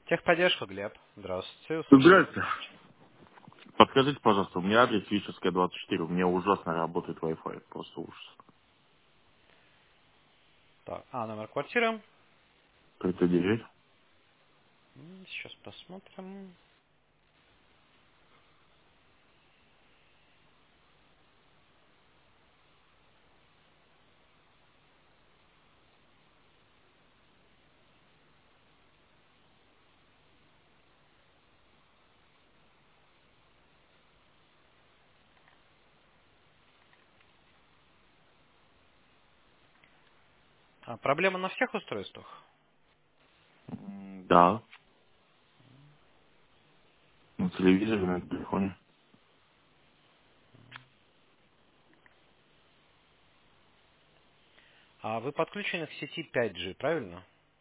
Техподдержка, Глеб. Здравствуйте, услышал вас. Здравствуйте. Подскажите, пожалуйста, у меня адрес Вишерская, 24. У меня ужасно работает Wi-Fi. Просто ужас. Так, номер квартиры. 39. Сейчас посмотрим. Проблема на всех устройствах? Да. На телевизоре, на телефоне. Вы подключены к сети 5G, правильно?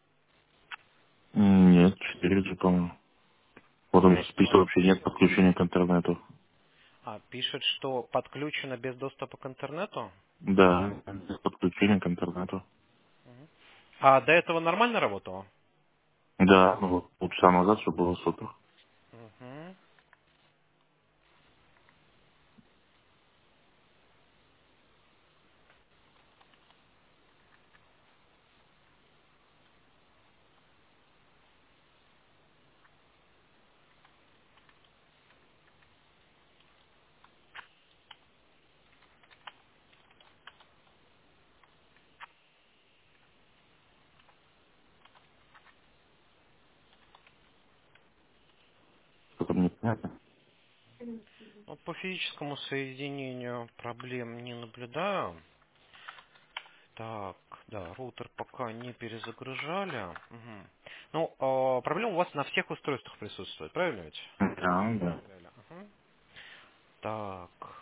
Нет, 4G, по-моему. Вот у меня список вообще нет подключения к интернету. Пишет, что подключено без доступа к интернету. Да, без подключения к интернету. А до этого нормально работало? Да, ну вот полчаса назад все было супер. Мгм. Что-то мне понятно. Ну, по физическому соединению проблем не наблюдаю. Так, да, роутер пока не перезагружали. Мгм. Ну, проблема у вас на всех устройствах присутствует, правильно ведь? Да, да. Проверяли. Ага. Так.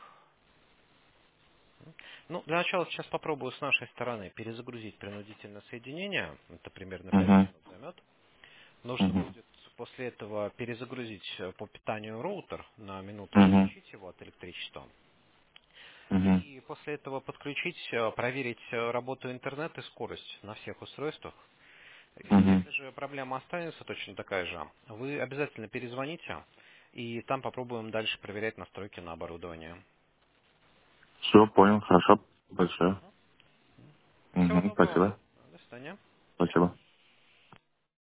Ну, для начала сейчас попробую с нашей стороны перезагрузить принудительное соединение. Это примерно 5 Угу. минут займет. Нужно Угу. будет после этого перезагрузить по питанию роутер на минуту, Угу. отключить его от электричества. Угу. И после этого подключить, проверить работу интернета и скорость на всех устройствах. Угу. Если же проблема останется точно такая же, вы обязательно перезвоните, и там попробуем дальше проверять настройки на оборудование. Все, понял, хорошо. Большое. Всего Угу. доброго. Спасибо. До свидания. Спасибо.